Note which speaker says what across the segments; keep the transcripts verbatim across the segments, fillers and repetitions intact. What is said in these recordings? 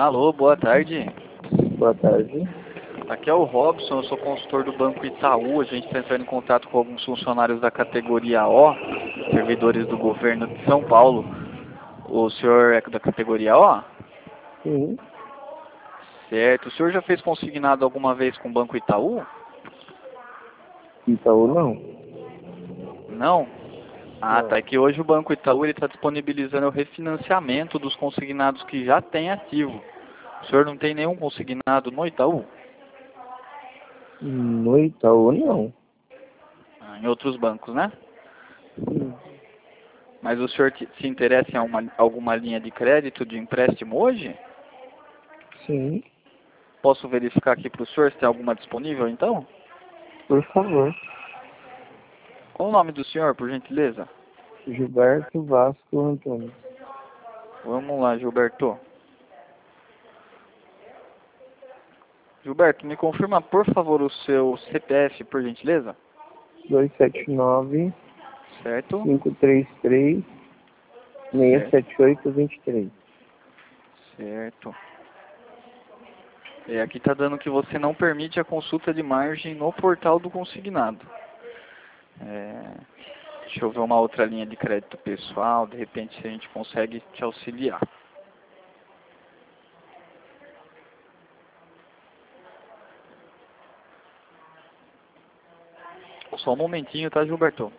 Speaker 1: Alô, boa tarde.
Speaker 2: Boa tarde.
Speaker 1: Aqui é o Robson, eu sou consultor do Banco Itaú. A gente está entrando em contato com alguns funcionários da categoria O, servidores do governo de São Paulo. O senhor é da categoria O?
Speaker 2: Sim.
Speaker 1: Certo. O senhor já fez consignado alguma vez com o Banco Itaú?
Speaker 2: Itaú não.
Speaker 1: Não? Ah,
Speaker 2: Não.
Speaker 1: tá. É que hoje o Banco Itaú está disponibilizando o refinanciamento dos consignados que já tem ativo. O senhor não tem nenhum consignado no Itaú?
Speaker 2: No Itaú não.
Speaker 1: Ah, em outros bancos, né?
Speaker 2: Sim.
Speaker 1: Mas o senhor te- se interessa em alguma, alguma linha de crédito de empréstimo hoje?
Speaker 2: Sim.
Speaker 1: Posso verificar aqui para o senhor se tem alguma disponível, então?
Speaker 2: Por favor.
Speaker 1: Qual o nome do senhor, por gentileza?
Speaker 2: Gilberto Vasco Antônio.
Speaker 1: Vamos lá, Gilberto. Gilberto, me confirma, por favor, o seu C P F, por gentileza?
Speaker 2: dois sete nove,
Speaker 1: Certo?
Speaker 2: cinco três três, seis
Speaker 1: Certo.
Speaker 2: sete oito dois três.
Speaker 1: Certo. E aqui está dando que você não permite a consulta de margem no portal do consignado. É, deixa eu ver uma outra linha de crédito pessoal, de repente se a gente consegue te auxiliar. Só um momentinho, tá, Gilberto?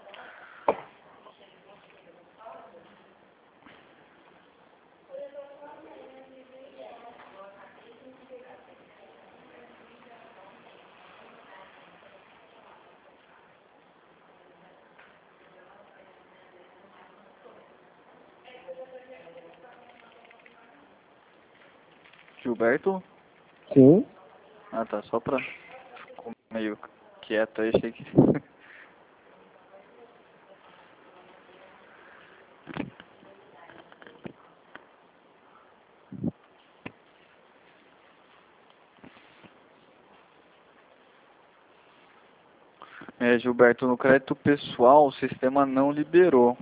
Speaker 1: Gilberto?
Speaker 2: Sim.
Speaker 1: Ah, tá, só pra... Ficou meio quieto aí, achei que... É, Gilberto, no crédito pessoal o sistema não liberou.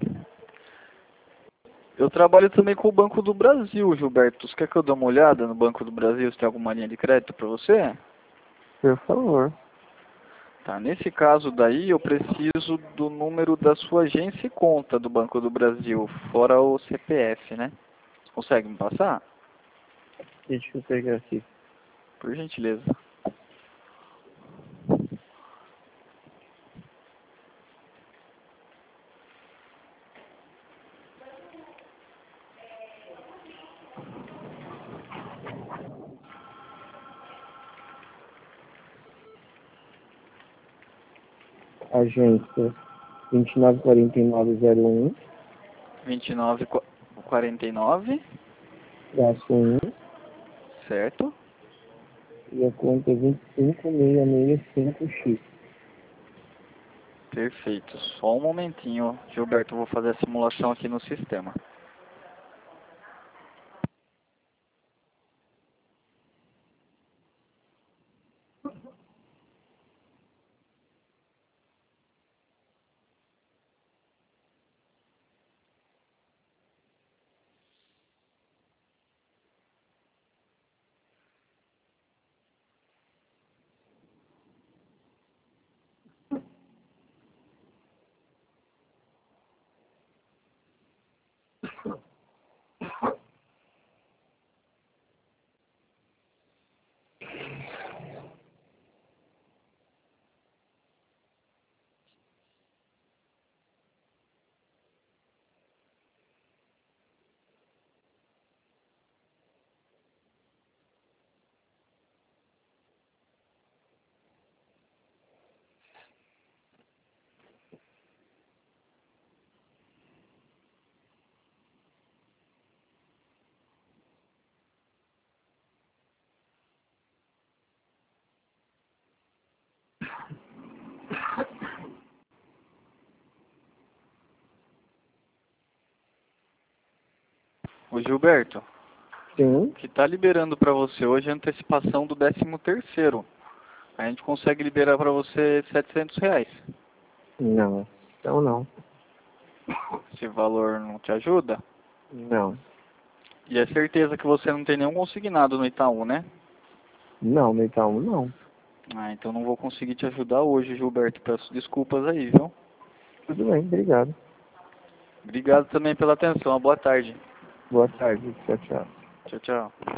Speaker 1: Eu trabalho também com o Banco do Brasil, Gilberto. Você quer que eu dê uma olhada no Banco do Brasil, se tem alguma linha de crédito para você?
Speaker 2: Por favor.
Speaker 1: Tá, nesse caso daí eu preciso do número da sua agência e conta do Banco do Brasil, fora o C P F, né? Você consegue me passar?
Speaker 2: Deixa eu pegar aqui.
Speaker 1: Por gentileza.
Speaker 2: Agência vinte e nove quarenta e nove zero um,
Speaker 1: vinte e nove quarenta e nove,
Speaker 2: traço um,
Speaker 1: certo?
Speaker 2: e a conta é vinte e cinco seis seis cinco X.
Speaker 1: Perfeito. Só um momentinho, Gilberto, eu vou fazer a simulação aqui no sistema. O Gilberto,
Speaker 2: Sim.
Speaker 1: o que está liberando para você hoje é a antecipação do décimo terceiro. A gente consegue liberar para você setecentos reais.
Speaker 2: Não. Então não.
Speaker 1: Esse valor não te ajuda?
Speaker 2: Não.
Speaker 1: E é certeza que você não tem nenhum consignado no Itaú, né?
Speaker 2: Não, no Itaú não.
Speaker 1: Ah, então não vou conseguir te ajudar hoje, Gilberto. Peço desculpas aí, viu?
Speaker 2: Tudo bem, obrigado.
Speaker 1: Obrigado também pela atenção. Boa tarde.
Speaker 2: Boa tarde, tchau, tchau.
Speaker 1: Tchau, tchau.